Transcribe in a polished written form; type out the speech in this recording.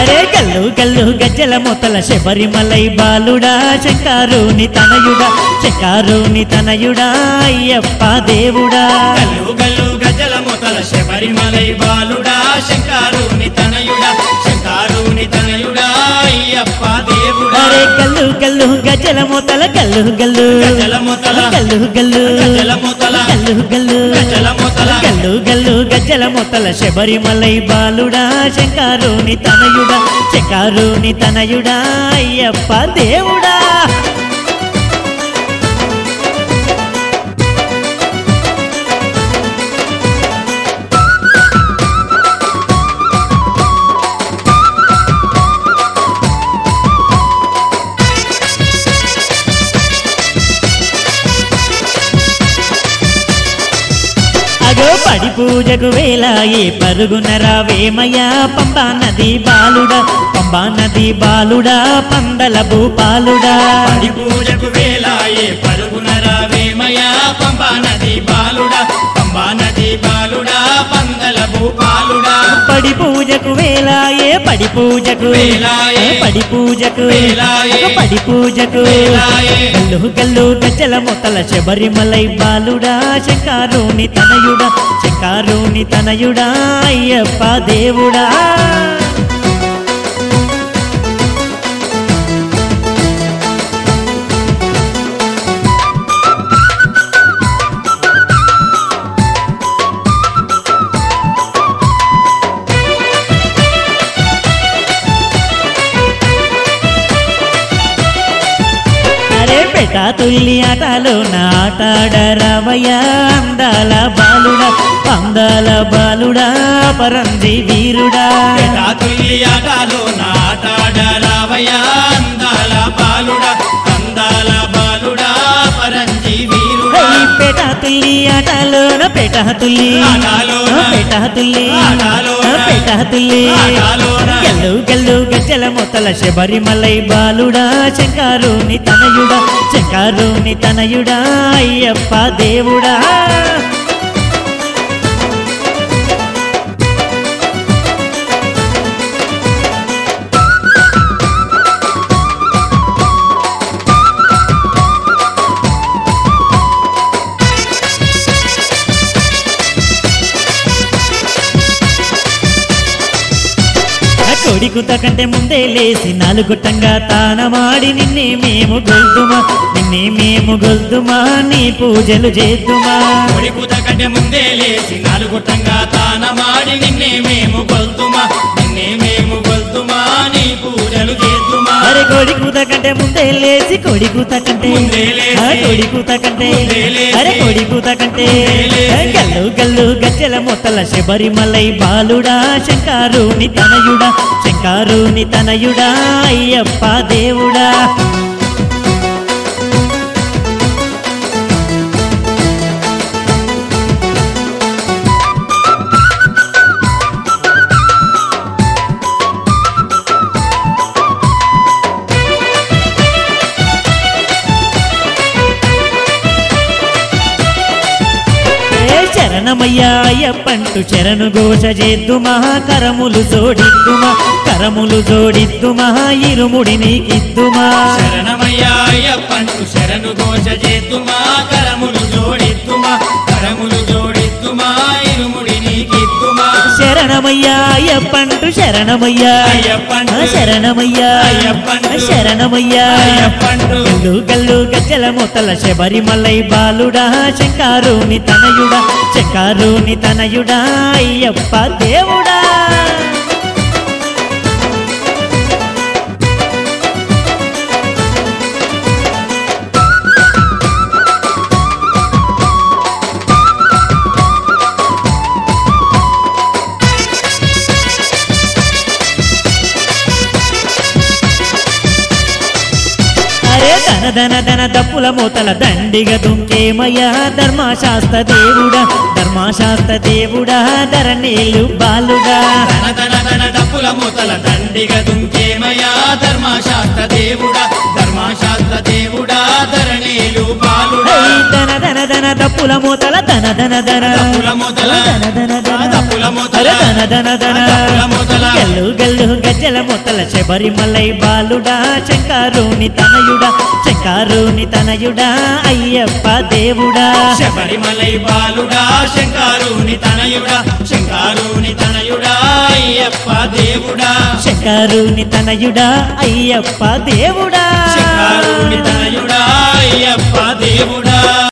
అరే గల్లు గల్లు గజ్జల మొతల శబరిమలై బాలుడా శంకారుని తనయుడా శంకారుని తనయుడా అయ్యప్ప దేవుడా గల్లు గల్లు గజల మొతల శబరిమలై బాలుడా శంకారుని తనయుడా శంకారుని తనయుడా అయ్యప్ప దేవుడా అరే గల్లు గల్లు గజ్జల మొతల గల్లు గల్లు గజల మొతల గల్లు గల్లు గజల మొతల గల్లు గల్లు గజల మొతల గల్లు గల్లు గజ్జల మొతల శబరిమలై బాలుడా శంకారుని తనయుడా శంకారుని తనయుడా అయ్యప్ప దేవుడా అగో పడి పూజకు వేలాయే పరుగున రావేమయ్యా పంబా నది బాలుడా పంబా నది బాలుడా పందల భూపాలుడా పడి పూజకు వేలాయే పరుగున రావేమయా పంబా నది బాలుడా పంబా నది బాలుడా పందల భూపాలుడా పడి పూజకు వేలాయే పడి పూజకు వేలాయే పడి పూజకు వేలాయే పడి పూజకు వేలాయే గల్లు గల్లు గజ్జల మొతల శబరిమలై బాలుడా శంకారుని తనయుడా శంకారుని తనయుడా అయ్యప్ప దేవుడా అరే పెట తుల్లి ఆటలో నాటాడరావయ్యా అందాల బాలుడా అందాల బాలుడా పరంజి వీరుడా తుల్లి ఆటలో నాటాడ రావయ్యా అందాల బాలుడా అందాల బాలుడా పరంజి వీరుడా ఈ పెట తుల్లి ఆటలోన పెట తుల్లి ఆటలోన పెట తుల్లి ఆటలోన పెట తుల్లి ఆటలోన గల్లు గల్లు గజ్జల మొతల శబరిమలై బాలుడా శంకారుని తనయుడా శంకారుని తనయుడా అయ్యప్ప దేవుడా కొడికుత కంటే ముందే లేసి నాలుగుట్టంగా తానమాడి నిన్నే మేము గొల్దుమా నీ పూజలు చేద్దుమా కొడికుత కంటే ముందే లేచి నాలుగుట్టంగా తానమాడి నిన్నే మేము గొల్తుమా నీ పూజలు చేద్దుమా అరే కొడికుత కంటే ముందే లేసి కొడికుత కంటే ముందే లేసి, కొడికుత కంటే ముందే లేసి, అరే కొడికుత కంటే ముందే లేసి, గల్లు గల్లు గజ్జల మొతల శబరిమలై బాలుడా శంకారుని తనయుడా శంకారుని తనయుడా అయ్యప్ప దేవుడా శరణమయ్యా అయ్యప్పంటూ శరణు ఘోష చేద్దుమా కరములు జోడిద్దుమా ఇరుముడి నీకిద్దుమా శరణమయ్యా అయ్యప్పంటూ శరణు ఘోష చేద్దుమా కరములు జోడిద్దుమా ఇరుముడి నీకిద్దుమా శరణమయ్యా అయ్యప్పంటూ శరణమయ్యా అయ్యప్పంటూ శరణమయ్యా అయ్యప్పంటూ శరణమయ్యా అయ్యప్పంటూ గల్లు గల్లు గజ్జల మొతల శబరిమలై బాలుడా శంకారుని తనయుడా అయ్యప్ప దేవుడా ధన ధన దప్పుల మూతల దండిగ దుంకేమయ్యా ధర్మశాస్త్ర దేవుడా ధరణీలు బాలుడా ధన ధన ధన డప్పుల మూతల దండిగ దుంకేమయ్యా ధర్మశాస్త్ర దేవుడా ధరణీలు బాలుడా ధన ధన ధన దప్పుల మూతల ధన ధన ధన దప్పుల మూతల ధన ధన ధన దప్పుల మూతల ధన ధన ధన దప్పుల మూతల గల్లు గల్లు గజ్జల మొత్తల శబరిమలై బాలుడా శంకరుని తనయుడా శంకరుని తనయుడా అయ్యప్ప దేవుడా శబరిమలై బాలుడా శంకరుని తనయుడా శంకరుని తనయుడా అయ్యప్ప దేవుడా శంకరుని తనయుడా అయ్యప్ప దేవుడా శంకరుని తనయుడా అయ్యప్ప దేవుడా